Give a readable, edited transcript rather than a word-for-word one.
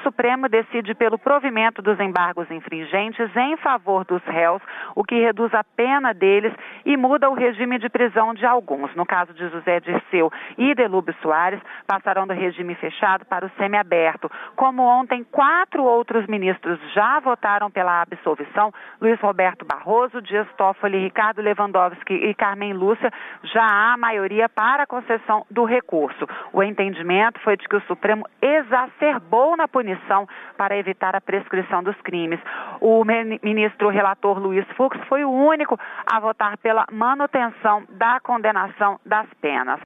Supremo decide pelo provimento dos embargos infringentes em favor dos réus, o que reduz a pena deles e muda o regime de prisão de alguns. No caso de José Dirceu e Delúbio Soares, passarão do regime fechado para o semiaberto. Como ontem, 4 outros ministros já votaram pela absolvição, Luiz Roberto Barroso, Dias Toffoli, Ricardo Lewandowski e Carmen Lúcia, já há maioria para a concessão do recurso. O entendimento foi de que o Supremo exacerbou na punição para evitar a prescrição dos crimes. O ministro relator Luiz Fux foi o único a votar pela manutenção da condenação das penas.